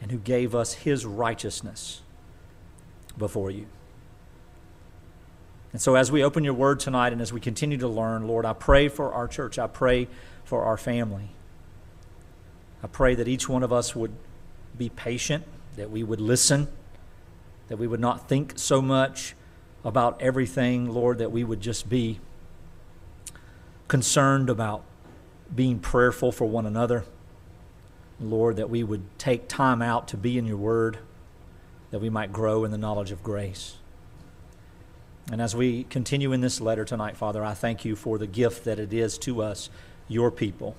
and who gave us his righteousness before you. And so as we open your word tonight and as we continue to learn, Lord, I pray for our church. I pray for our family. I pray that each one of us would be patient, that we would listen, that we would not think so much about everything, Lord, that we would just be concerned about being prayerful for one another. Lord, that we would take time out to be in your word, that we might grow in the knowledge of grace. And as we continue in this letter tonight, Father, I thank you for the gift that it is to us, your people,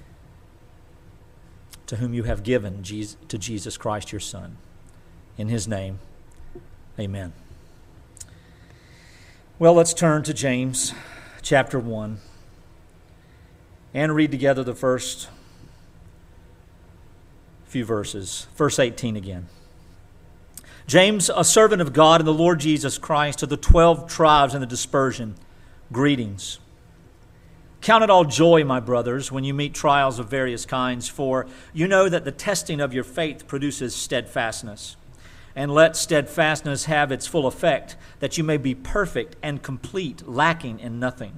to whom you have given to Jesus Christ, your Son. In his name, amen. Well, let's turn to James chapter 1 and read together the first few verses. Verse 18 again. James, a servant of God and the Lord Jesus Christ, to the 12 tribes in the dispersion, greetings. Count it all joy, my brothers, when you meet trials of various kinds, for you know that the testing of your faith produces steadfastness. And let steadfastness have its full effect, that you may be perfect and complete, lacking in nothing.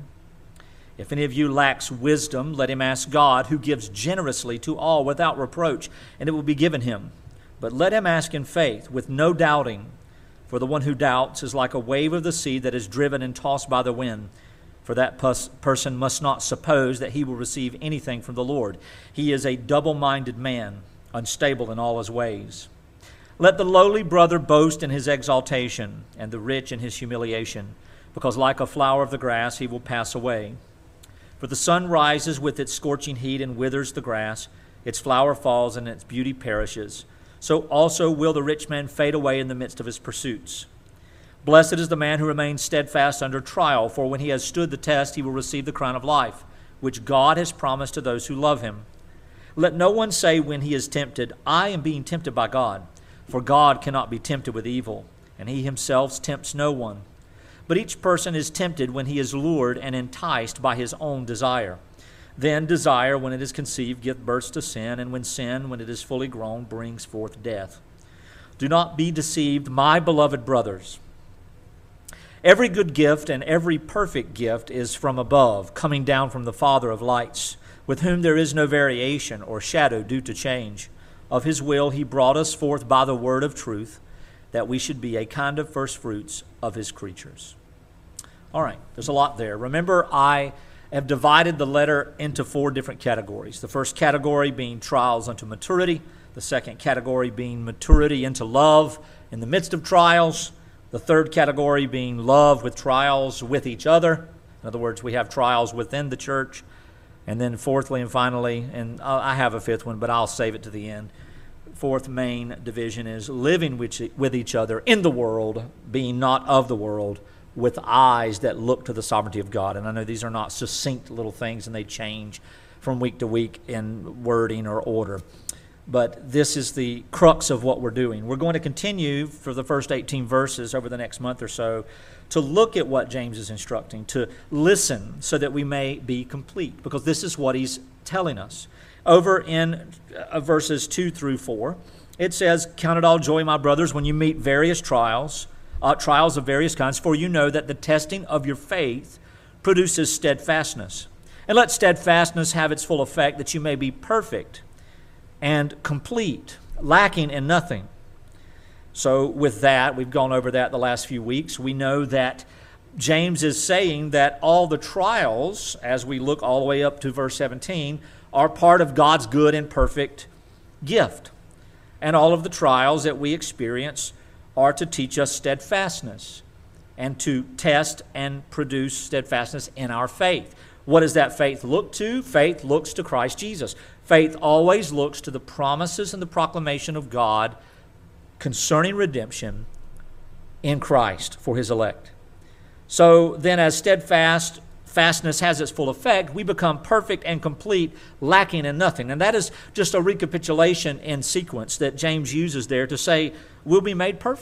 If any of you lacks wisdom, let him ask God, who gives generously to all without reproach, and it will be given him. But let him ask in faith, with no doubting. For the one who doubts is like a wave of the sea that is driven and tossed by the wind. For that person must not suppose that he will receive anything from the Lord. He is a double-minded man, unstable in all his ways. Let the lowly brother boast in his exaltation, and the rich in his humiliation, because like a flower of the grass he will pass away. For the sun rises with its scorching heat and withers the grass. Its flower falls and its beauty perishes. So also will the rich man fade away in the midst of his pursuits. Blessed is the man who remains steadfast under trial, for when he has stood the test, he will receive the crown of life, which God has promised to those who love him. Let no one say when he is tempted, I am being tempted by God. For God cannot be tempted with evil, and he himself tempts no one. But each person is tempted when he is lured and enticed by his own desire. Then desire, when it is conceived, giveth birth to sin, and when sin, when it is fully grown, brings forth death. Do not be deceived, my beloved brothers. Every good gift and every perfect gift is from above, coming down from the Father of lights, with whom there is no variation or shadow due to change. Of his will he brought us forth by the word of truth, that we should be a kind of first fruits of his creatures. All right, there's a lot there. Remember, I have divided the letter into 4 different categories. The first category being trials unto maturity. The second category being maturity into love in the midst of trials. The third category being love with trials with each other. In other words, we have trials within the church. And then fourthly and finally, and I have a fifth one, but I'll save it to the end. Fourth main division is living with each other in the world, being not of the world, with eyes that look to the sovereignty of God. And I know these are not succinct little things, and they change from week to week in wording or order. But this is the crux of what we're doing. We're going to continue for the first 18 verses over the next month or so to look at what James is instructing, to listen so that we may be complete, because this is what he's telling us. Over in verses 2 through 4, it says, Count it all joy, my brothers, when you meet various trials of various kinds, for you know that the testing of your faith produces steadfastness. And let steadfastness have its full effect, that you may be perfect and complete, lacking in nothing. So with that, we've gone over that the last few weeks. We know that James is saying that all the trials, as we look all the way up to verse 17, are part of God's good and perfect gift. And all of the trials that we experience are to teach us steadfastness and to test and produce steadfastness in our faith. What does that faith look to? Faith looks to Christ Jesus. Faith always looks to the promises and the proclamation of God concerning redemption in Christ for his elect. So then as steadfastness has its full effect, we become perfect and complete, lacking in nothing. And that is just a recapitulation in sequence that James uses there to say we'll be made perfect.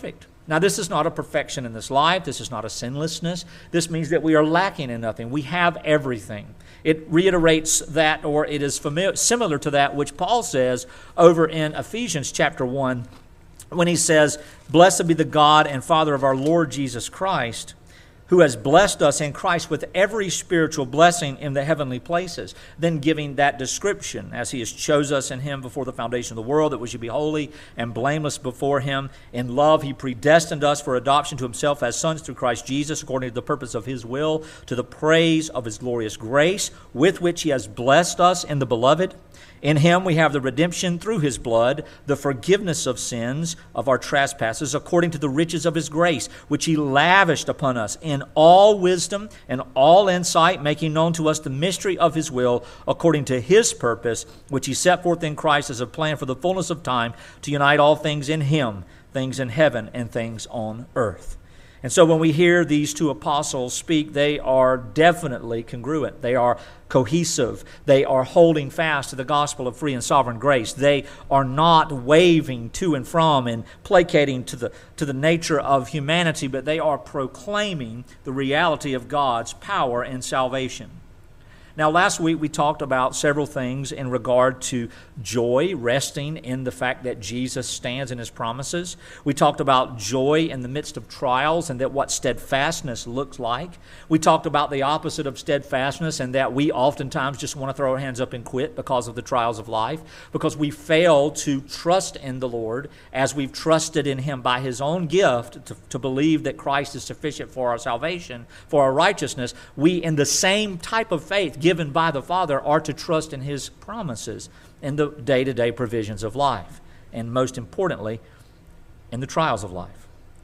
Now, this is not a perfection in this life. This is not a sinlessness. This means that we are lacking in nothing. We have everything. It reiterates that, or it is similar to that which Paul says over in Ephesians chapter 1 when he says, "Blessed be the God and Father of our Lord Jesus Christ, who has blessed us in Christ with every spiritual blessing in the heavenly places," then giving that description, "as he has chose us in him before the foundation of the world, that we should be holy and blameless before him. In love he predestined us for adoption to himself as sons through Christ Jesus, according to the purpose of his will, to the praise of his glorious grace, with which he has blessed us in the beloved. In him we have the redemption through his blood, the forgiveness of sins, of our trespasses, according to the riches of his grace, which he lavished upon us in all wisdom and all insight, making known to us the mystery of his will, according to his purpose, which he set forth in Christ as a plan for the fullness of time, to unite all things in him, things in heaven and things on earth." And so when we hear these two apostles speak, they are definitely congruent. They are cohesive. They are holding fast to the gospel of free and sovereign grace. They are not waving to and from and placating to the nature of humanity, but they are proclaiming the reality of God's power and salvation. Now, last week we talked about several things in regard to joy, resting in the fact that Jesus stands in his promises. We talked about joy in the midst of trials and that what steadfastness looks like. We talked about the opposite of steadfastness and that we oftentimes just want to throw our hands up and quit because of the trials of life, because we fail to trust in the Lord as we've trusted in him by his own gift to believe that Christ is sufficient for our salvation, for our righteousness. We, in the same type of faith given by the Father, are to trust in his promises in the day-to-day provisions of life, and most importantly, in the trials of life.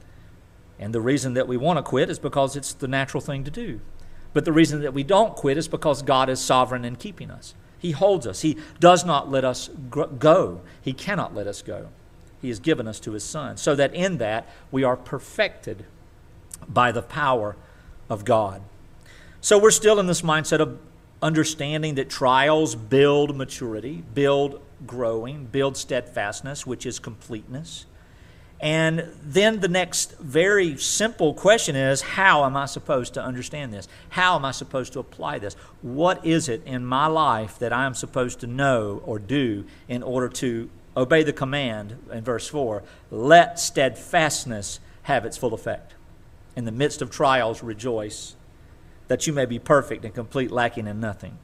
And the reason that we want to quit is because it's the natural thing to do. But the reason that we don't quit is because God is sovereign in keeping us. He holds us. He does not let us go. He cannot let us go. He has given us to his Son, so that in that we are perfected by the power of God. So we're still in this mindset of understanding that trials build maturity, build growing, build steadfastness, which is completeness. And then the next very simple question is, how am I supposed to understand this? How am I supposed to apply this? What is it in my life that I am supposed to know or do in order to obey the command in verse 4, "Let steadfastness have its full effect. In the midst of trials, rejoice, that you may be perfect and complete, lacking in nothing."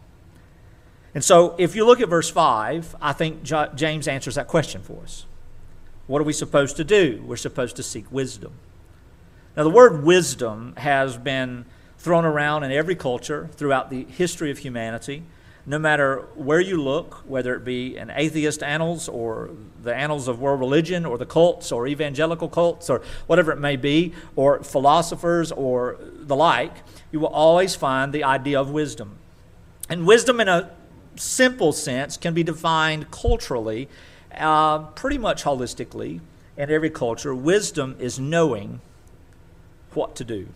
And so if you look at verse 5, I think James answers that question for us. What are we supposed to do? We're supposed to seek wisdom. Now, the word wisdom has been thrown around in every culture throughout the history of humanity. No matter where you look, whether it be in atheist annals or the annals of world religion or the cults or evangelical cults or whatever it may be, or philosophers or the like, you will always find the idea of wisdom. And wisdom in a simple sense can be defined culturally, pretty much holistically in every culture. Wisdom is knowing what to do.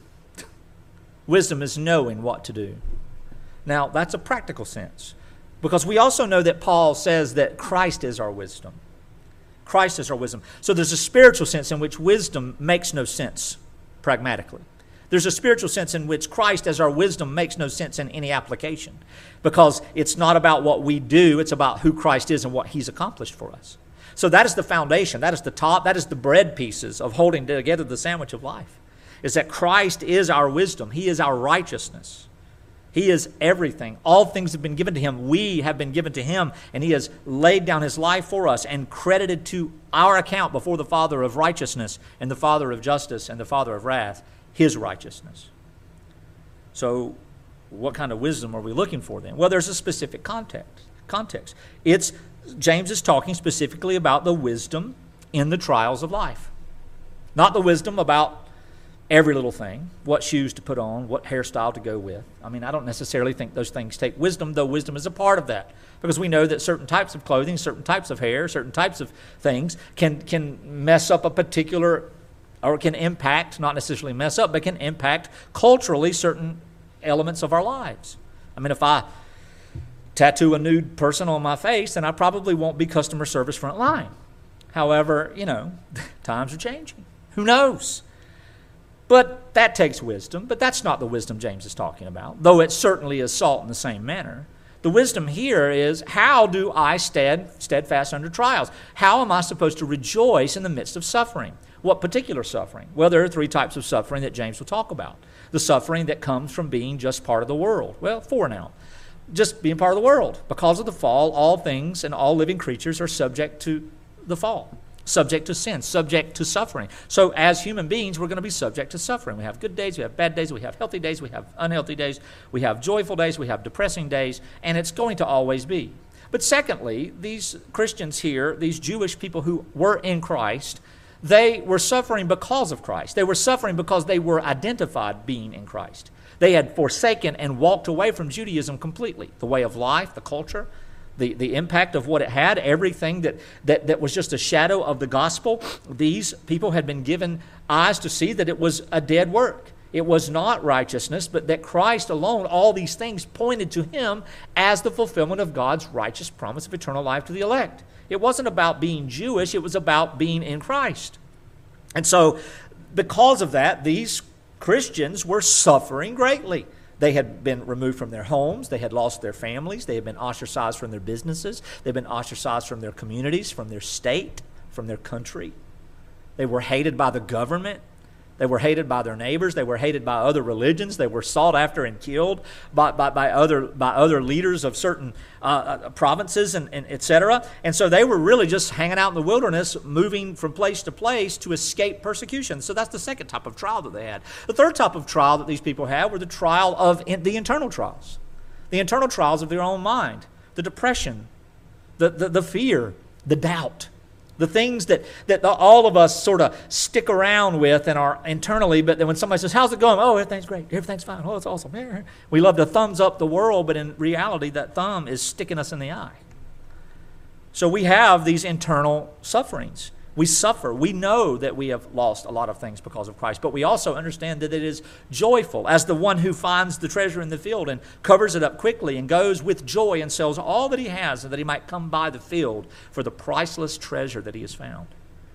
Wisdom is knowing what to do. Now, that's a practical sense, because we also know that Paul says that Christ is our wisdom. Christ is our wisdom. So there's a spiritual sense in which wisdom makes no sense pragmatically. There's a spiritual sense in which Christ as our wisdom makes no sense in any application, because it's not about what we do, it's about who Christ is and what he's accomplished for us. So that is the foundation, that is the top, that is the bread pieces of holding together the sandwich of life, is that Christ is our wisdom. He is our righteousness. He is everything. All things have been given to him. We have been given to him, and he has laid down his life for us and credited to our account before the Father of righteousness and the Father of justice and the Father of wrath his righteousness. So what kind of wisdom are we looking for then? Well, there's a specific context. James is talking specifically about the wisdom in the trials of life. Not the wisdom about every little thing, what shoes to put on, what hairstyle to go with. I mean, I don't necessarily think those things take wisdom, though wisdom is a part of that. Because we know that certain types of clothing, certain types of hair, certain types of things can mess up a particular, or can impact, not necessarily mess up, but can impact culturally certain elements of our lives. I mean, if I tattoo a nude person on my face, then I probably won't be customer service front line. However, times are changing. Who knows? But that takes wisdom. But that's not the wisdom James is talking about, though it certainly is sought in the same manner. The wisdom here is, how do I steadfast under trials? How am I supposed to rejoice in the midst of suffering? What particular suffering? Well, there are three types of suffering that James will talk about. The suffering that comes from being just part of the world. Well, four now. Just being part of the world. Because of the fall, all things and all living creatures are subject to the fall, subject to sin, subject to suffering. So as human beings, we're going to be subject to suffering. We have good days, we have bad days, we have healthy days, we have unhealthy days, we have joyful days, we have depressing days, and it's going to always be. But secondly, these Christians here, these Jewish people who were in Christ, they were suffering because of Christ. They were suffering because they were identified being in Christ. They had forsaken and walked away from Judaism completely. The way of life, the culture, the impact of what it had, everything that was just a shadow of the gospel. These people had been given eyes to see that it was a dead work. It was not righteousness, but that Christ alone, all these things pointed to him as the fulfillment of God's righteous promise of eternal life to the elect. It wasn't about being Jewish, it was about being in Christ. And so, because of that, these Christians were suffering greatly. They had been removed from their homes. They had lost their families. They had been ostracized from their businesses. They'd been ostracized from their communities, from their state, from their country. They were hated by the government. They were hated by their neighbors. They were hated by other religions. They were sought after and killed by other leaders of certain provinces and et cetera. And so they were really just hanging out in the wilderness, moving from place to place to escape persecution. So that's the second type of trial that they had. The third type of trial that these people had were the trial of the internal trials. The internal trials of their own mind. The depression, the fear, the doubt. The things that all of us sort of stick around with and are internally, but then when somebody says, how's it going? Oh, everything's great. Everything's fine. Oh, it's awesome. We love to thumbs up the world, but in reality, that thumb is sticking us in the eye. So we have these internal sufferings. We suffer. We know that we have lost a lot of things because of Christ, but we also understand that it is joyful, as the one who finds the treasure in the field and covers it up quickly and goes with joy and sells all that he has so that he might come by the field for the priceless treasure that he has found.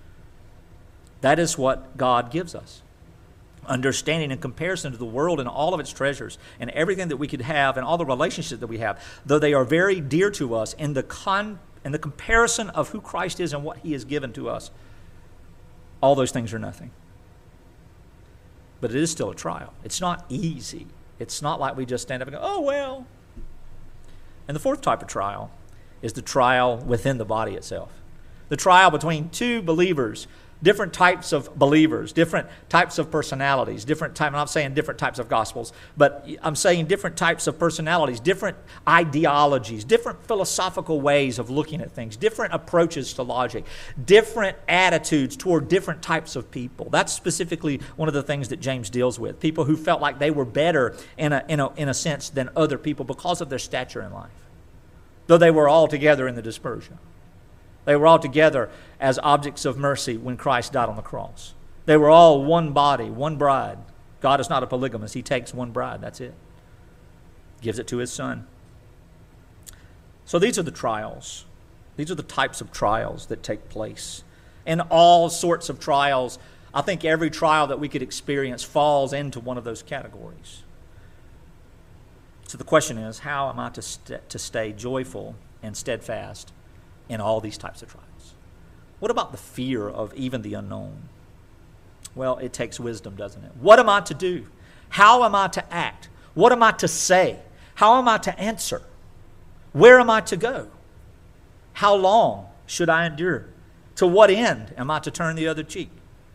That is what God gives us. Understanding in comparison to the world and all of its treasures and everything that we could have and all the relationships that we have, though they are very dear to us in the comparison of who Christ is and what he has given to us, all those things are nothing. But it is still a trial. It's not easy. It's not like we just stand up and go, oh, well. And the fourth type of trial is the trial within the body itself. The trial between two believers, different types of believers, different types of personalities, I'm not saying different types of gospels, but I'm saying different types of personalities, different ideologies, different philosophical ways of looking at things, different approaches to logic, different attitudes toward different types of people. That's specifically one of the things that James deals with. People who felt like they were better in a sense than other people because of their stature in life, though they were all together in the dispersion. They were all together as objects of mercy when Christ died on the cross. They were all one body, one bride. God is not a polygamist. He takes one bride. That's it. Gives it to his son. So these are the trials. These are the types of trials that take place. And all sorts of trials, I think every trial that we could experience falls into one of those categories. So the question is, how am I to stay joyful and steadfast in all these types of trials? What about the fear of even the unknown? Well, it takes wisdom, doesn't it? What am I to do? How am I to act? What am I to say? How am I to answer? Where am I to go? How long should I endure? To what end am I to turn the other cheek?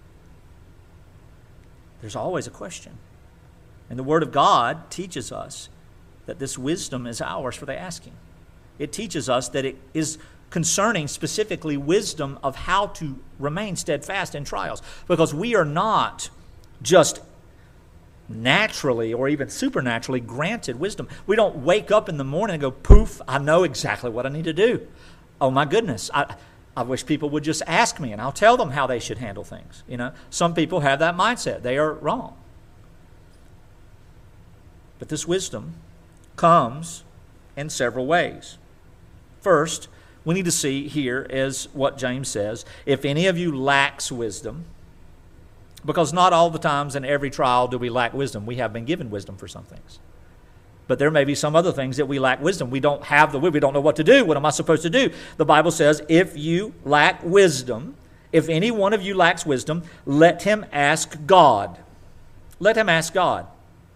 There's always a question. And the Word of God teaches us that this wisdom is ours for the asking. It teaches us that it is concerning specifically wisdom of how to remain steadfast in trials. Because we are not just naturally or even supernaturally granted wisdom. We don't wake up in the morning and go, poof, I know exactly what I need to do. Oh my goodness, I wish people would just ask me and I'll tell them how they should handle things. Some people have that mindset. They are wrong. But this wisdom comes in several ways. First, we need to see here is what James says. If any of you lacks wisdom, Because not all the times in every trial do we lack wisdom. We have been given wisdom for some things. But there may be some other things that we lack wisdom. We don't have the wisdom. We don't know what to do. What am I supposed to do? The Bible says, if you lack wisdom, if any one of you lacks wisdom, let him ask God. Let him ask God.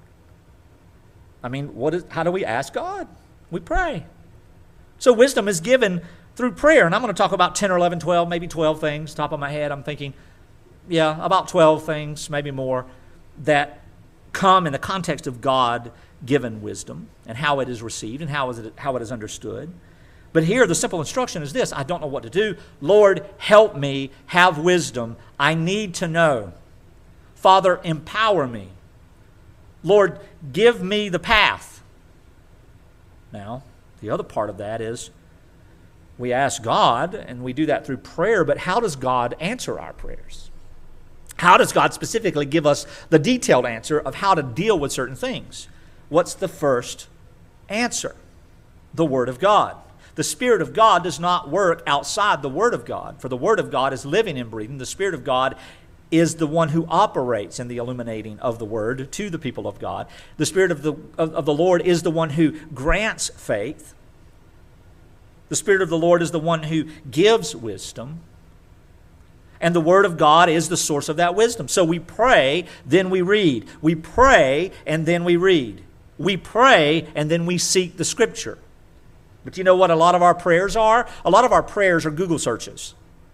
I mean, how do we ask God? We pray. So wisdom is given through prayer. And I'm going to talk about 10 or 11, 12, maybe 12 things. Top of my head, I'm thinking, about 12 things, maybe more, that come in the context of God-given wisdom and how it is received and how it is understood. But here, the simple instruction is this: I don't know what to do. Lord, help me have wisdom. I need to know. Father, empower me. Lord, give me the path. Now, the other part of that is we ask God, and we do that through prayer, but how does God answer our prayers? How does God specifically give us the detailed answer of how to deal with certain things? What's the first answer? The Word of God. The Spirit of God does not work outside the Word of God, for the Word of God is living and breathing. The Spirit of God is the one who operates in the illuminating of the Word to the people of God. The Spirit of the Lord is the one who grants faith. The Spirit of the Lord is the one who gives wisdom. And the Word of God is the source of that wisdom. So we pray, then we read. We pray, and then we read. We pray, and then we seek the Scripture. But you know what a lot of our prayers are? A lot of our prayers are Google searches.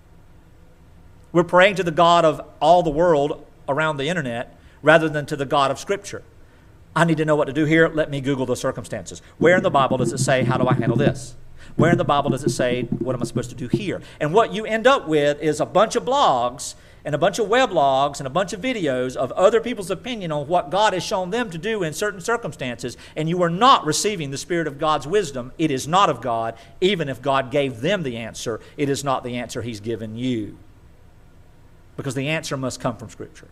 We're praying to the God of all the world around the internet rather than to the God of Scripture. I need to know what to do here. Let me Google the circumstances. Where in the Bible does it say, how do I handle this? Where in the Bible does it say, what am I supposed to do here? And what you end up with is a bunch of blogs and a bunch of weblogs and a bunch of videos of other people's opinion on what God has shown them to do in certain circumstances, and you are not receiving the Spirit of God's wisdom. It is not of God. Even if God gave them the answer, it is not the answer He's given you. Because the answer must come from Scripture.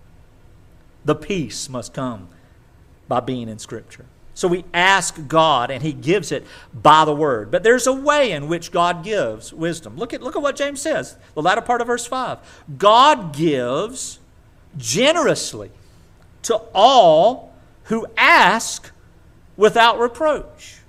The peace must come by being in Scripture. So we ask God, and He gives it by the Word. But there's a way in which God gives wisdom. Look at what James says, the latter part of verse 5. God gives generously to all who ask without reproach.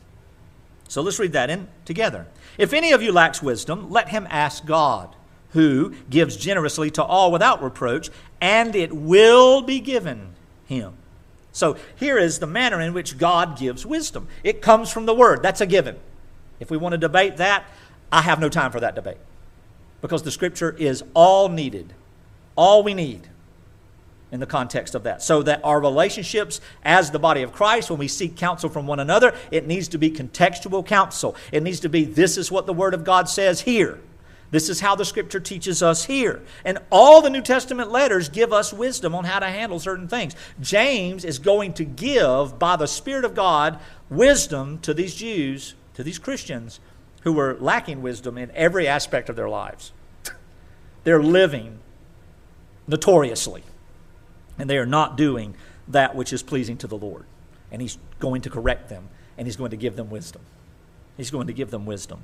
So let's read that in together. If any of you lacks wisdom, let him ask God, who gives generously to all without reproach, and it will be given him. So here is the manner in which God gives wisdom. It comes from the Word. That's a given. If we want to debate that, I have no time for that debate. Because the Scripture is all needed, all we need in the context of that. So that our relationships as the body of Christ, when we seek counsel from one another, it needs to be contextual counsel. It needs to be, this is what the Word of God says here. This is how the Scripture teaches us here. And all the New Testament letters give us wisdom on how to handle certain things. James is going to give, by the Spirit of God, wisdom to these Jews, to these Christians, who were lacking wisdom in every aspect of their lives. They're living notoriously, and they are not doing that which is pleasing to the Lord. And He's going to correct them, and He's going to give them wisdom. He's going to give them wisdom.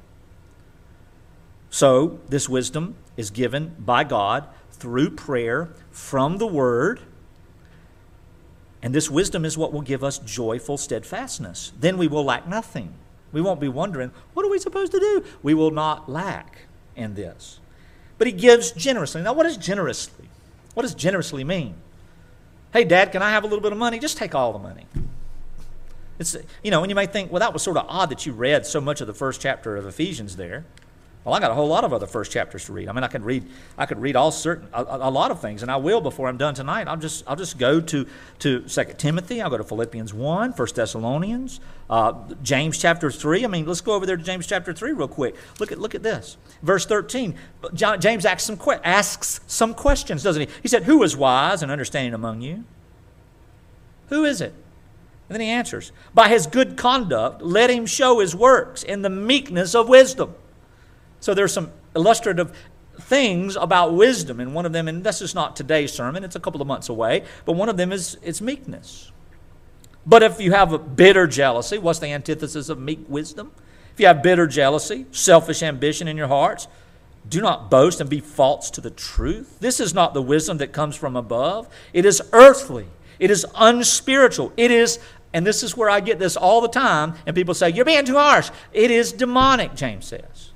So, this wisdom is given by God through prayer from the Word. And this wisdom is what will give us joyful steadfastness. Then we will lack nothing. We won't be wondering, what are we supposed to do? We will not lack in this. But He gives generously. Now, what is generously? What does generously mean? Hey, Dad, can I have a little bit of money? Just take all the money. It's, and you may think, well, that was sort of odd that you read so much of the first chapter of Ephesians there. Well, I got a whole lot of other first chapters to read. I mean, I could read a lot of things, and I will before I'm done tonight. I'll just go to 2 Timothy. I'll go to Philippians 1, 1 Thessalonians, James chapter 3. I mean, let's go over there to James chapter 3 real quick. Look at this. Verse 13. James asks some questions, doesn't he? He said, "Who is wise and understanding among you? Who is it?" And then he answers, "By his good conduct, let him show his works in the meekness of wisdom." So there's some illustrative things about wisdom, and one of them, and this is not today's sermon, it's a couple of months away, but one of them is it's meekness. But if you have a bitter jealousy, what's the antithesis of meek wisdom? If you have bitter jealousy, selfish ambition in your hearts, Do not boast and be false to the truth. This is not the wisdom that comes from above. It is earthly. It is unspiritual. It is, and this is where I get this all the time, and people say, you're being too harsh. It is demonic, James says.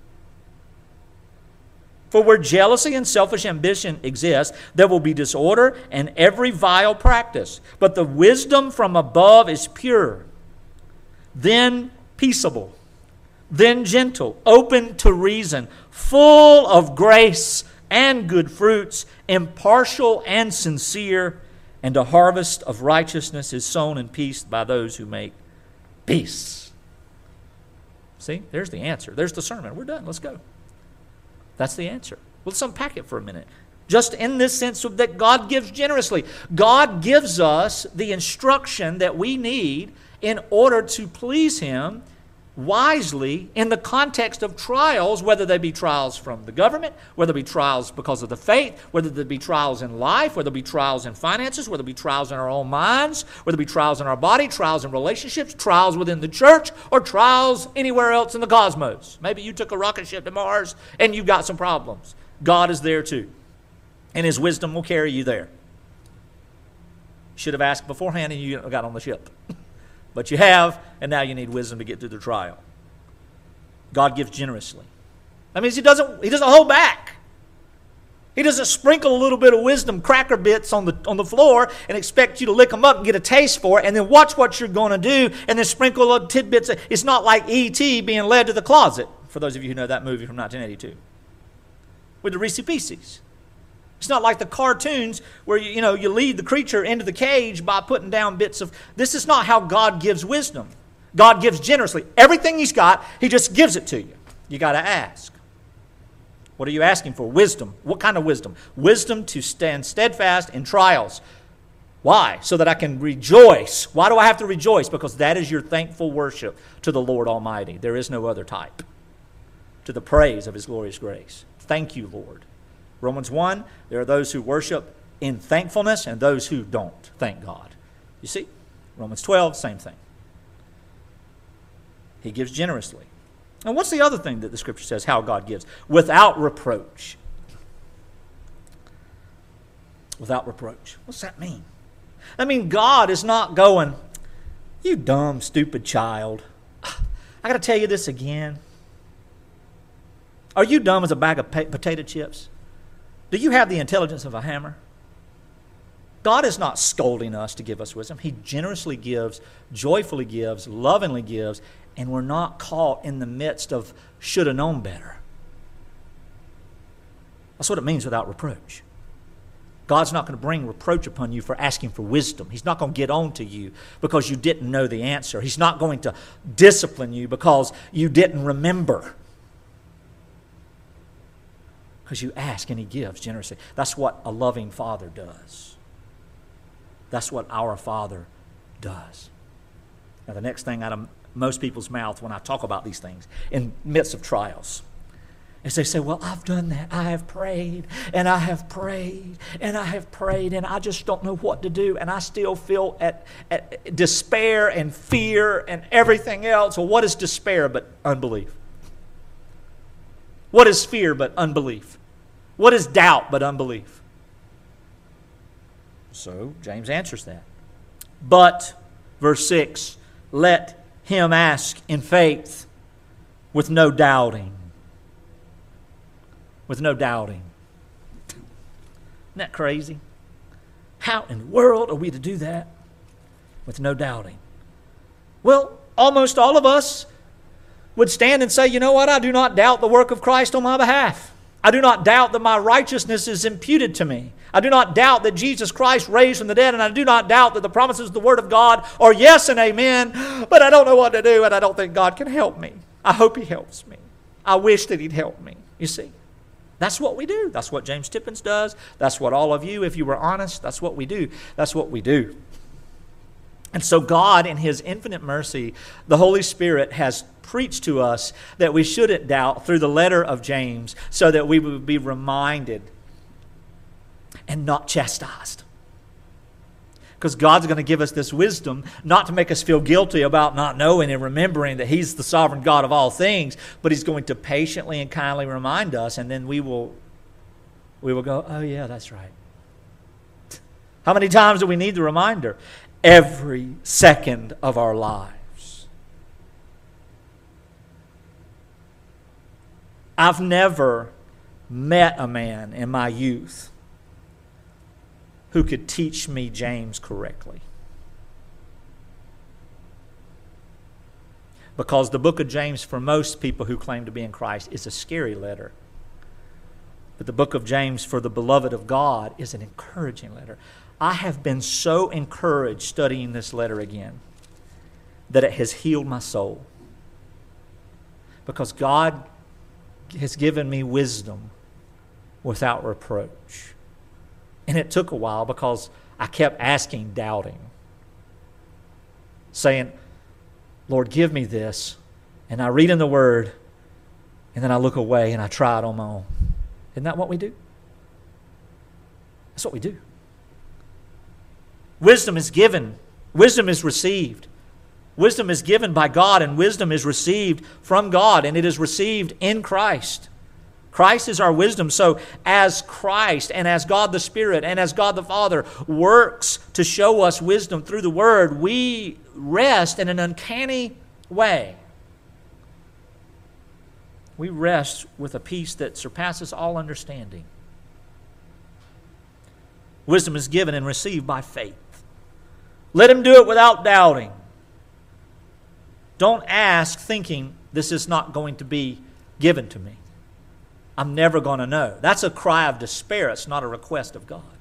For where jealousy and selfish ambition exist, there will be disorder and every vile practice. But the wisdom from above is pure, then peaceable, then gentle, open to reason, full of grace and good fruits, impartial and sincere, and a harvest of righteousness is sown in peace by those who make peace. See, there's the answer. There's the sermon. We're done. Let's go. That's the answer. Let's unpack it for a minute. Just in this sense of that God gives generously. God gives us the instruction that we need in order to please Him wisely in the context of trials, whether they be trials from the government, whether they be trials because of the faith, whether they be trials in life, whether they be trials in finances, whether they be trials in our own minds, whether they be trials in our body, trials in relationships, trials within the church, or trials anywhere else in the cosmos. Maybe you took a rocket ship to Mars and you've got some problems. God is there too, and His wisdom will carry you there. Should have asked beforehand and you got on the ship. But you have, and now you need wisdom to get through the trial. God gives generously. That means He doesn't hold back. He doesn't sprinkle a little bit of wisdom cracker bits on the floor and expect you to lick them up and get a taste for it and then watch what you're going to do and then sprinkle little tidbits. It's not like E.T. being led to the closet, for those of you who know that movie from 1982, with the Reese Pieces. It's not like the cartoons where you lead the creature into the cage by putting down bits of... This is not how God gives wisdom. God gives generously. Everything He's got, He just gives it to you. You got to ask. What are you asking for? Wisdom. What kind of wisdom? Wisdom to stand steadfast in trials. Why? So that I can rejoice. Why do I have to rejoice? Because that is your thankful worship to the Lord Almighty. There is no other type. To the praise of His glorious grace. Thank you, Lord. Romans 1, there are those who worship in thankfulness and those who don't thank God. You see? Romans 12, same thing. He gives generously. And what's the other thing that the Scripture says how God gives? Without reproach. Without reproach. What's that mean? I mean, God is not going, you dumb, stupid child. I got to tell you this again. Are you dumb as a bag of potato chips? Do you have the intelligence of a hammer? God is not scolding us to give us wisdom. He generously gives, joyfully gives, lovingly gives, and we're not caught in the midst of should have known better. That's what it means without reproach. God's not going to bring reproach upon you for asking for wisdom. He's not going to get on to you because you didn't know the answer. He's not going to discipline you because you didn't remember. Because you ask and He gives generously. That's what a loving Father does. That's what our Father does. Now, the next thing out of most people's mouth when I talk about these things in midst of trials is they say, well, I've done that. I have prayed, and I have prayed, and I have prayed, and I just don't know what to do, and I still feel at despair and fear and everything else. Well, what is despair but unbelief? What is fear but unbelief? What is doubt but unbelief? So, James answers that. But, verse 6, let him ask in faith with no doubting. With no doubting. Isn't that crazy? How in the world are we to do that with no doubting? Well, almost all of us would stand and say, you know what? I do not doubt the work of Christ on my behalf. I do not doubt that my righteousness is imputed to me. I do not doubt that Jesus Christ raised from the dead, and I do not doubt that the promises of the Word of God are yes and amen, but I don't know what to do, and I don't think God can help me. I hope He helps me. I wish that He'd help me. You see? That's what we do. That's what James Tippins does. That's what all of you, if you were honest, that's what we do. That's what we do. And so God, in His infinite mercy, the Holy Spirit has preached to us that we shouldn't doubt through the letter of James so that we would be reminded and not chastised. Because God's going to give us this wisdom not to make us feel guilty about not knowing and remembering that He's the sovereign God of all things, but He's going to patiently and kindly remind us, and then we will go, oh yeah, that's right. How many times do we need the reminder? Every second of our lives. I've never met a man in my youth who could teach me James correctly. Because the book of James, for most people who claim to be in Christ, is a scary letter. But the book of James, for the beloved of God, is an encouraging letter. I have been so encouraged studying this letter again that it has healed my soul. Because God has given me wisdom without reproach. And it took a while because I kept asking, doubting, saying, Lord, give me this. And I read in the Word, and then I look away and I try it on my own. Isn't that what we do? That's what we do. Wisdom is given. Wisdom is received. Wisdom is given by God, and wisdom is received from God, and it is received in Christ. Christ is our wisdom. So as Christ and as God the Spirit and as God the Father works to show us wisdom through the Word, we rest in an uncanny way. We rest with a peace that surpasses all understanding. Wisdom is given and received by faith. Let him do it without doubting. Don't ask thinking this is not going to be given to me. I'm never going to know. That's a cry of despair. It's not a request of God.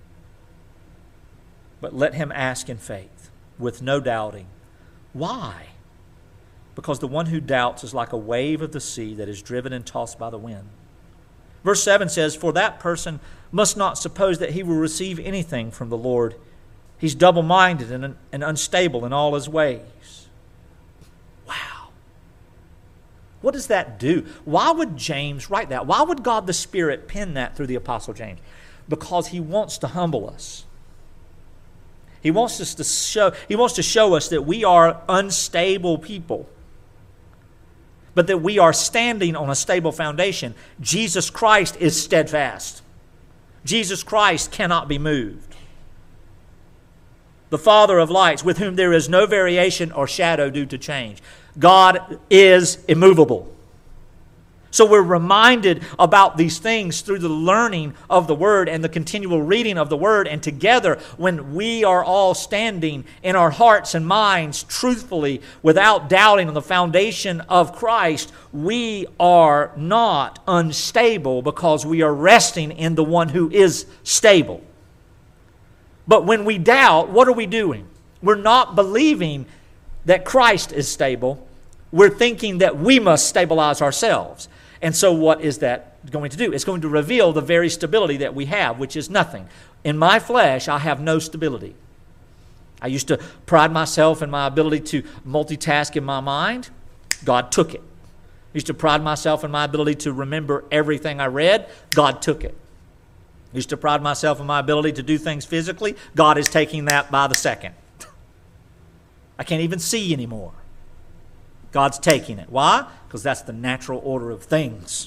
But let him ask in faith with no doubting. Why? Because the one who doubts is like a wave of the sea that is driven and tossed by the wind. Verse 7 says, for that person must not suppose that he will receive anything from the Lord. He's double-minded and unstable in all his ways. Wow. What does that do? Why would James write that? Why would God the Spirit pen that through the Apostle James? Because he wants to humble us. He wants to show us that we are unstable people, but that we are standing on a stable foundation. Jesus Christ is steadfast. Jesus Christ cannot be moved. The Father of lights, with whom there is no variation or shadow due to change. God is immovable. So we're reminded about these things through the learning of the Word and the continual reading of the Word. And together, when we are all standing in our hearts and minds truthfully, without doubting on the foundation of Christ, we are not unstable because we are resting in the one who is stable. But when we doubt, what are we doing? We're not believing that Christ is stable. We're thinking that we must stabilize ourselves. And so what is that going to do? It's going to reveal the very stability that we have, which is nothing. In my flesh, I have no stability. I used to pride myself in my ability to multitask in my mind. God took it. I used to pride myself in my ability to remember everything I read. God took it. I used to pride myself in my ability to do things physically. God is taking that by the second. I can't even see anymore. God's taking it. Why? Because that's the natural order of things.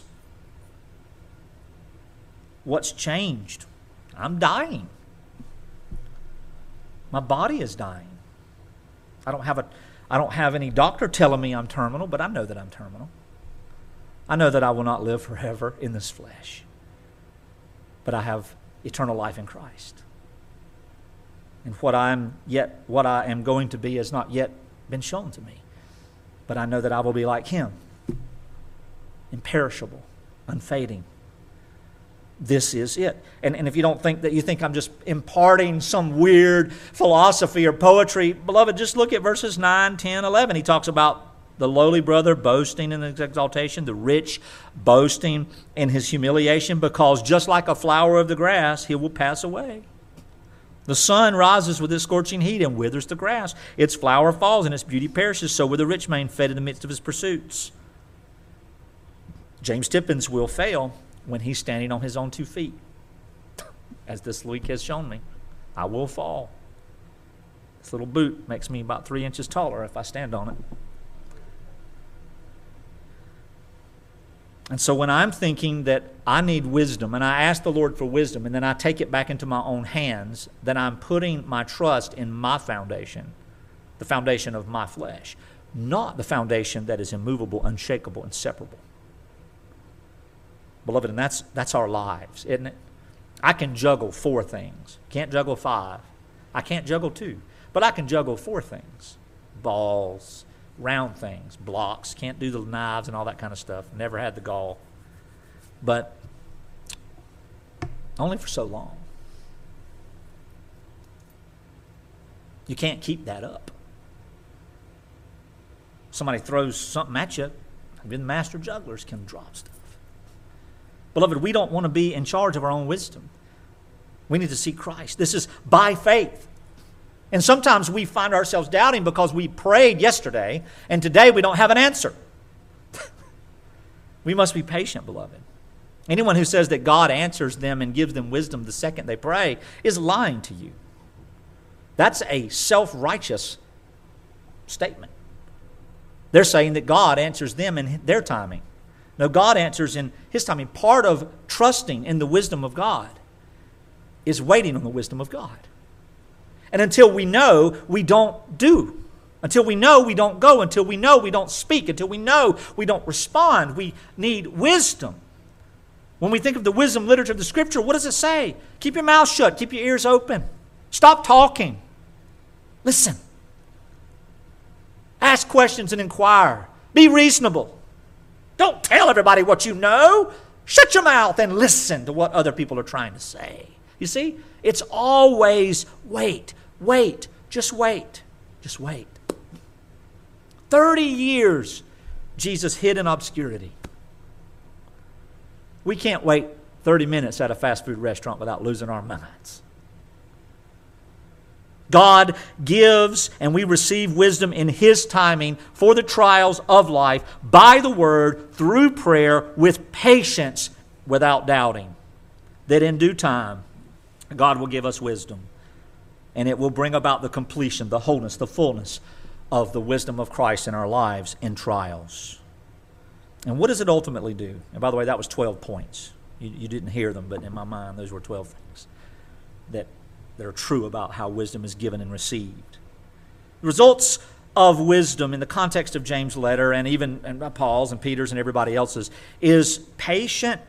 What's changed? I'm dying. My body is dying. I don't have any doctor telling me I'm terminal, but I know that I'm terminal. I know that I will not live forever in this flesh. But I have eternal life in Christ. And what I am going to be has not yet been shown to me. But I know that I will be like Him, imperishable, unfading. This is it. And if you don't think that, you think I'm just imparting some weird philosophy or poetry, beloved, just look at verses 9, 10, 11. He talks about the lowly brother boasting in his exaltation, the rich boasting in his humiliation, because just like a flower of the grass, he will pass away. The sun rises with its scorching heat and withers the grass. Its flower falls and its beauty perishes. So will the rich man fed in the midst of his pursuits. James Tippins will fail when he's standing on his own 2 feet. As this week has shown me, I will fall. This little boot makes me about 3 inches taller if I stand on it. And so when I'm thinking that I need wisdom, and I ask the Lord for wisdom, and then I take it back into my own hands, then I'm putting my trust in my foundation, the foundation of my flesh, not the foundation that is immovable, unshakable, inseparable. Beloved, and that's our lives, isn't it? I can juggle 4 things. Can't juggle 5. I can't juggle 2. But I can juggle 4 things. Balls, round things, blocks. Can't do the knives and all that kind of stuff. Never had the gall. But only for so long. You can't keep that up. Somebody throws something at you, even master jugglers can drop stuff. Beloved, we don't want to be in charge of our own wisdom. We need to see Christ. This is by faith. And sometimes we find ourselves doubting because we prayed yesterday and today we don't have an answer. We must be patient, beloved. Anyone who says that God answers them and gives them wisdom the second they pray is lying to you. That's a self-righteous statement. They're saying that God answers them in their timing. No, God answers in His timing. Part of trusting in the wisdom of God is waiting on the wisdom of God. And until we know, we don't do. Until we know, we don't go. Until we know, we don't speak. Until we know, we don't respond. We need wisdom. When we think of the wisdom literature of the Scripture, what does it say? Keep your mouth shut. Keep your ears open. Stop talking. Listen. Ask questions and inquire. Be reasonable. Don't tell everybody what you know. Shut your mouth and listen to what other people are trying to say. You see? It's always wait, just wait. 30 years Jesus hid in obscurity. We can't wait 30 minutes at a fast food restaurant without losing our minds. God gives and we receive wisdom in His timing for the trials of life by the Word, through prayer, with patience, without doubting. That in due time, God will give us wisdom. And it will bring about the completion, the wholeness, the fullness of the wisdom of Christ in our lives in trials. And what does it ultimately do? And by the way, that was 12 points. You didn't hear them, but in my mind, those were 12 things that are true about how wisdom is given and received. The results of wisdom in the context of James' letter and even Paul's and Peter's and everybody else's is patient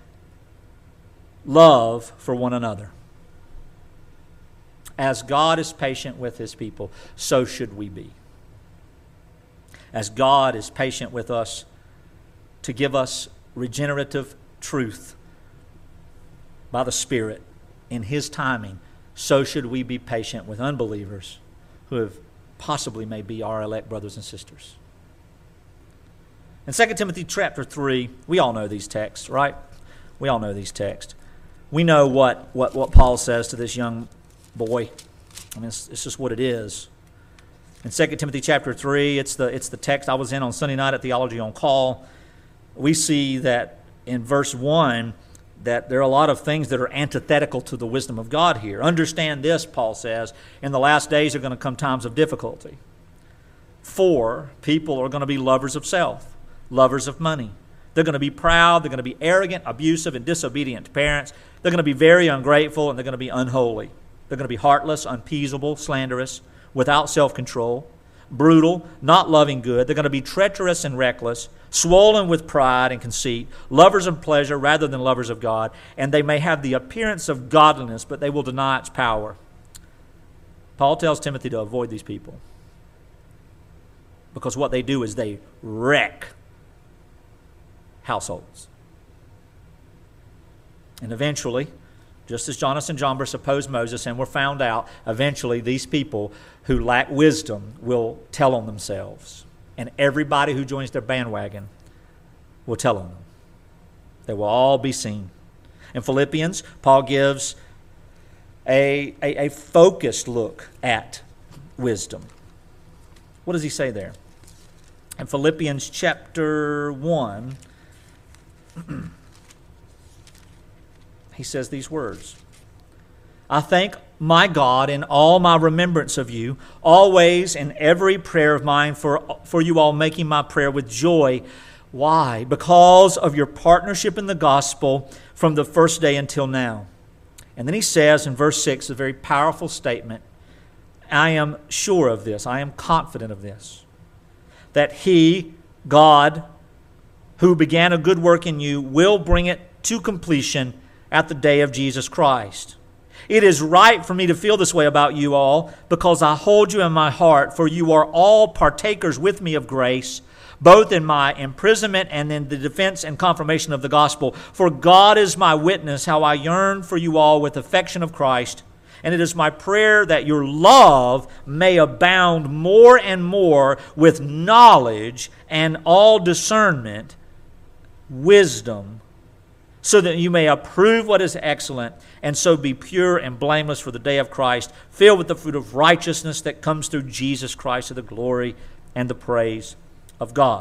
love for one another. As God is patient with His people, so should we be. As God is patient with us to give us regenerative truth by the Spirit in His timing, so should we be patient with unbelievers who have possibly may be our elect brothers and sisters. In 2 Timothy chapter 3, we all know these texts, right? We all know these texts. We know what Paul says to this young boy. I mean, it's just what it is. In 2 Timothy chapter 3, it's the text I was in on Sunday night at Theology on Call. We see that in verse 1 that there are a lot of things that are antithetical to the wisdom of God here. Understand this, Paul says, in the last days are going to come times of difficulty. For people are going to be lovers of self, lovers of money. They're going to be proud, they're going to be arrogant, abusive, and disobedient to parents. They're going to be very ungrateful, and they're going to be unholy. They're going to be heartless, unappeasable, slanderous, without self-control, brutal, not loving good. They're going to be treacherous and reckless, swollen with pride and conceit, lovers of pleasure rather than lovers of God, and they may have the appearance of godliness, but they will deny its power. Paul tells Timothy to avoid these people because what they do is they wreck households. And eventually, just as Jannes and Jambres opposed Moses and were found out, eventually these people who lack wisdom will tell on themselves. And everybody who joins their bandwagon will tell on them. They will all be seen. In Philippians, Paul gives a focused look at wisdom. What does he say there? In Philippians chapter 1, he says these words. I thank my God in all my remembrance of you, always in every prayer of mine for you all, making my prayer with joy. Why? Because of your partnership in the gospel from the first day until now. And then he says in verse 6, a very powerful statement, I am sure of this, I am confident of this, that He, God, who began a good work in you, will bring it to completion at the day of Jesus Christ. It is right for me to feel this way about you all, because I hold you in my heart, for you are all partakers with me of grace, both in my imprisonment and in the defense and confirmation of the gospel. For God is my witness, how I yearn for you all with affection of Christ. And it is my prayer that your love may abound more and more with knowledge and all discernment, wisdom, so that you may approve what is excellent, and so be pure and blameless for the day of Christ, filled with the fruit of righteousness that comes through Jesus Christ, to the glory and the praise of God.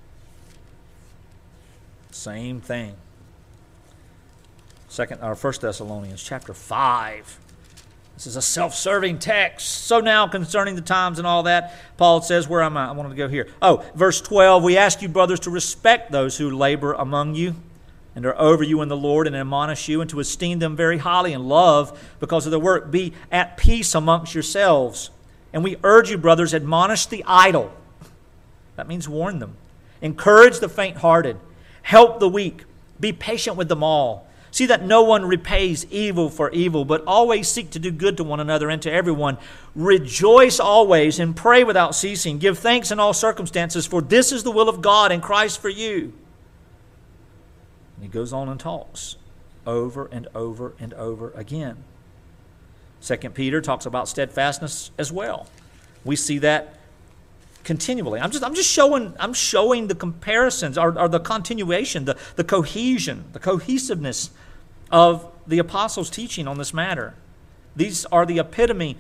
Same thing. 1 Thessalonians chapter 5. This is a self-serving text. So now concerning the times and all that, Paul says, where am I? I wanted to go here. Verse 12, we ask you, brothers, to respect those who labor among you and are over you in the Lord and admonish you, and to esteem them very highly in love because of their work. Be at peace amongst yourselves. And we urge you, brothers, admonish the idle. That means warn them. Encourage the faint-hearted. Help the weak. Be patient with them all. See that no one repays evil for evil, but always seek to do good to one another and to everyone. Rejoice always and pray without ceasing. Give thanks in all circumstances, for this is the will of God in Christ for you. And he goes on and talks over and over and over again. 2 Peter talks about steadfastness as well. We see that continually. I'm just showing the comparisons, or the continuation, the cohesion, the cohesiveness of the apostles' teaching on this matter. This is the epitome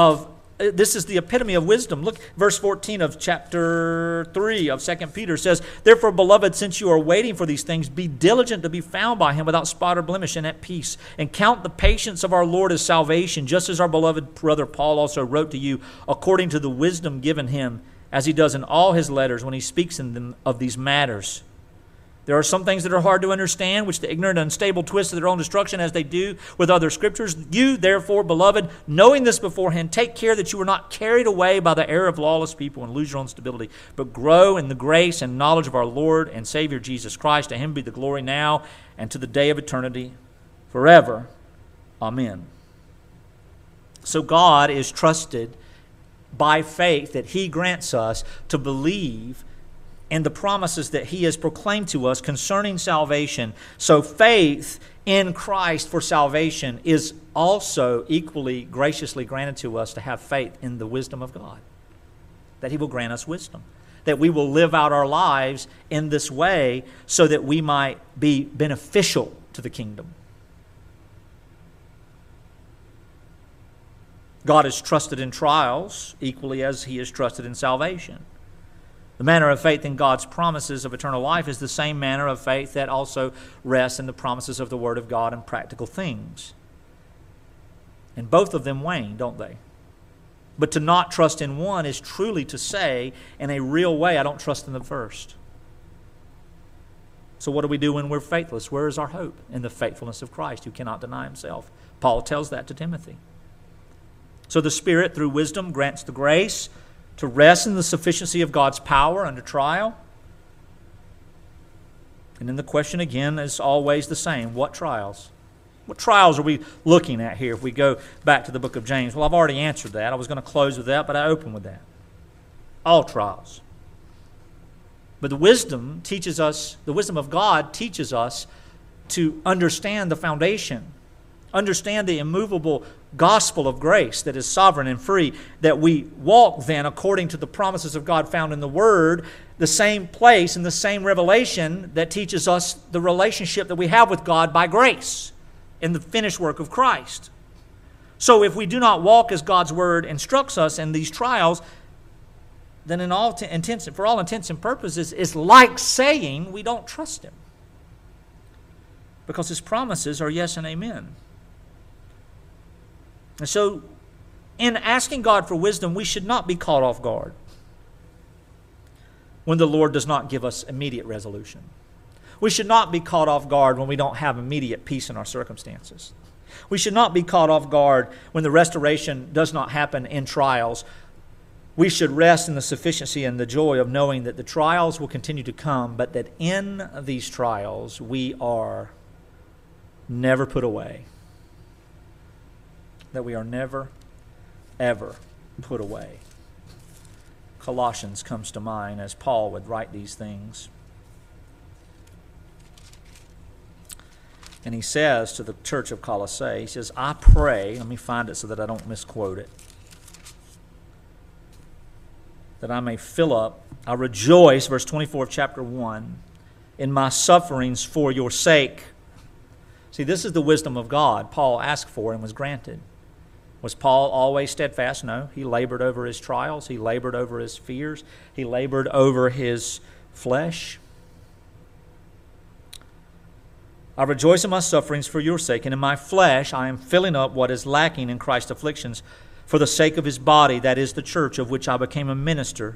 of wisdom. Look, verse 14 of chapter 3 of 2 Peter says, Therefore, beloved, since you are waiting for these things, be diligent to be found by him without spot or blemish and at peace, and count the patience of our Lord as salvation, just as our beloved brother Paul also wrote to you, according to the wisdom given him, as he does in all his letters when he speaks in them of these matters. There are some things that are hard to understand, which the ignorant and unstable twist of their own destruction, as they do with other scriptures. You, therefore, beloved, knowing this beforehand, take care that you are not carried away by the error of lawless people and lose your own stability, but grow in the grace and knowledge of our Lord and Savior Jesus Christ. To him be the glory now and to the day of eternity, forever. Amen. So God is trusted by faith that he grants us to believe in the promises that he has proclaimed to us concerning salvation. So faith in Christ for salvation is also equally graciously granted to us to have faith in the wisdom of God, that he will grant us wisdom, that we will live out our lives in this way so that we might be beneficial to the kingdom. God is trusted in trials equally as he is trusted in salvation. The manner of faith in God's promises of eternal life is the same manner of faith that also rests in the promises of the Word of God and practical things. And both of them wane, don't they? But to not trust in one is truly to say, in a real way, I don't trust in the first. So what do we do when we're faithless? Where is our hope? In the faithfulness of Christ, who cannot deny himself. Paul tells that to Timothy. So the Spirit, through wisdom, grants the grace to rest in the sufficiency of God's power under trial. And then the question again is always the same. What trials? What trials are we looking at here if we go back to the book of James? Well, I've already answered that. I was going to close with that, but I open with that. All trials. But the wisdom of God teaches us to understand the foundation, understand the immovable gospel of grace that is sovereign and free, that we walk then according to the promises of God found in the Word, the same place and the same revelation that teaches us the relationship that we have with God by grace in the finished work of Christ. So if we do not walk as God's Word instructs us in these trials, then for all intents and purposes, it's like saying we don't trust him, because his promises are yes and amen. And so, in asking God for wisdom, we should not be caught off guard when the Lord does not give us immediate resolution. We should not be caught off guard when we don't have immediate peace in our circumstances. We should not be caught off guard when the restoration does not happen in trials. We should rest in the sufficiency and the joy of knowing that the trials will continue to come, but that in these trials we are never put away. That we are never, ever put away. Colossians comes to mind as Paul would write these things. And he says to the church of Colossae, he says, I pray, let me find it so that I don't misquote it, that I may fill up, I rejoice, verse 24 of chapter 1, in my sufferings for your sake. See, this is the wisdom of God Paul asked for and was granted. Was Paul always steadfast? No. He labored over his trials. He labored over his fears. He labored over his flesh. I rejoice in my sufferings for your sake, and in my flesh I am filling up what is lacking in Christ's afflictions for the sake of his body, that is the church, of which I became a minister.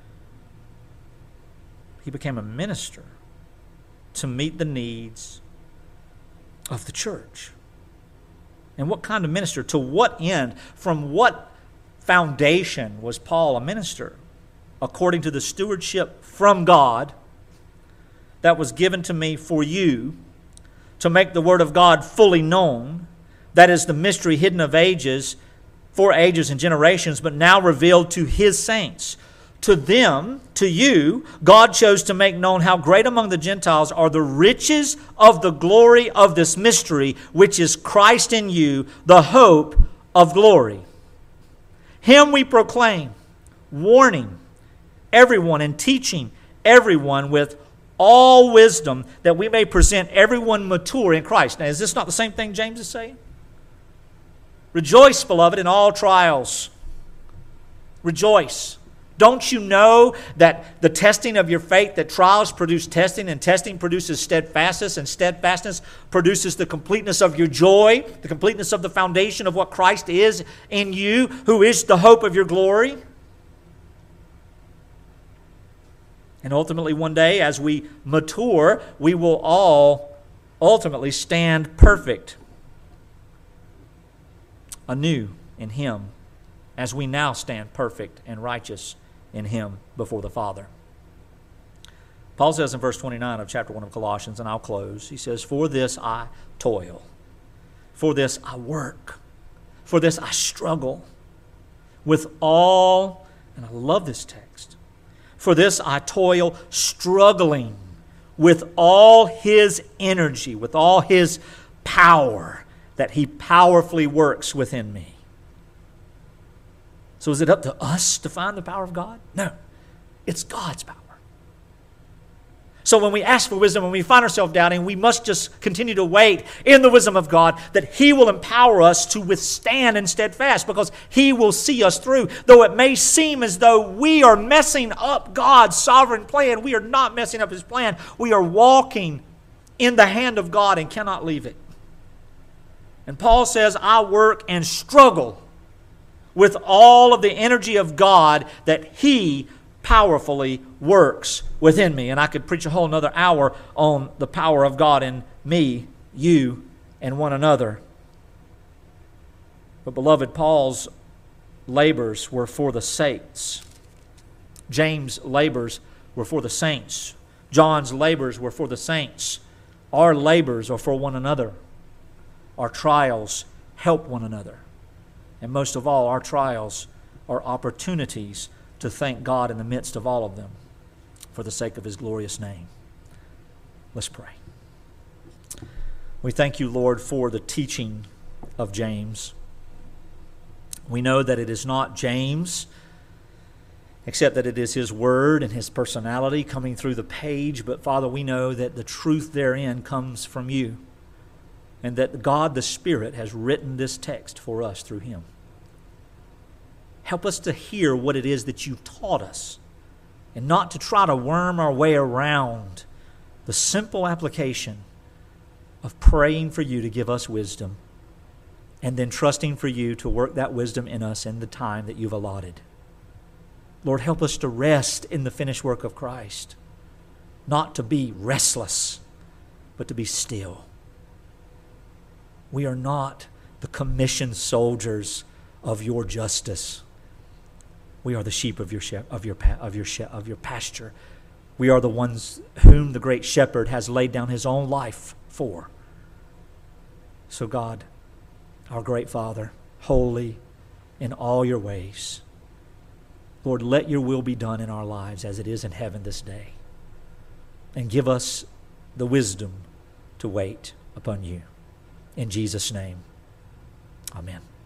He became a minister to meet the needs of the church. And what kind of minister? To what end? From what foundation was Paul a minister? According to the stewardship from God that was given to me for you, to make the word of God fully known, that is the mystery hidden of ages, for ages and generations, but now revealed to his saints. To them, to you, God chose to make known how great among the Gentiles are the riches of the glory of this mystery, which is Christ in you, the hope of glory. Him we proclaim, warning everyone and teaching everyone with all wisdom, that we may present everyone mature in Christ. Now, is this not the same thing James is saying? Rejoice, beloved, in all trials. Rejoice. Don't you know that the testing of your faith, that trials produce testing, and testing produces steadfastness, and steadfastness produces the completeness of your joy, the completeness of the foundation of what Christ is in you, who is the hope of your glory? And ultimately one day, as we mature, we will all ultimately stand perfect, anew in Him, as we now stand perfect and righteous in Him before the Father. Paul says in verse 29 of chapter 1 of Colossians, and I'll close, he says, for this I toil, for this I work, for this I struggle with all, and I love this text, for this I toil, struggling with all His energy, with all His power that He powerfully works within me. So is it up to us to find the power of God? No. It's God's power. So when we ask for wisdom, when we find ourselves doubting, we must just continue to wait in the wisdom of God that He will empower us to withstand and steadfast, because He will see us through. Though it may seem as though we are messing up God's sovereign plan, we are not messing up His plan. We are walking in the hand of God and cannot leave it. And Paul says, I work and struggle with all of the energy of God that He powerfully works within me. And I could preach a whole another hour on the power of God in me, you, and one another. But beloved, Paul's labors were for the saints. James' labors were for the saints. John's labors were for the saints. Our labors are for one another. Our trials help one another. And most of all, our trials are opportunities to thank God in the midst of all of them for the sake of His glorious name. Let's pray. We thank You, Lord, for the teaching of James. We know that it is not James, except that it is his word and his personality coming through the page. But Father, we know that the truth therein comes from You, and that God the Spirit has written this text for us through Him. Help us to hear what it is that You taught us, and not to try to worm our way around the simple application of praying for You to give us wisdom. and then trusting for you to work that wisdom in us in the time that you've allotted. Lord, help us to rest in the finished work of Christ, not to be restless, but to be still. We are not the commissioned soldiers of your justice. We are the sheep of your pasture. We are the ones whom the great shepherd has laid down his own life for. So God, our great Father, holy in all your ways, Lord, let your will be done in our lives as it is in heaven this day. And give us the wisdom to wait upon you. In Jesus' name, amen.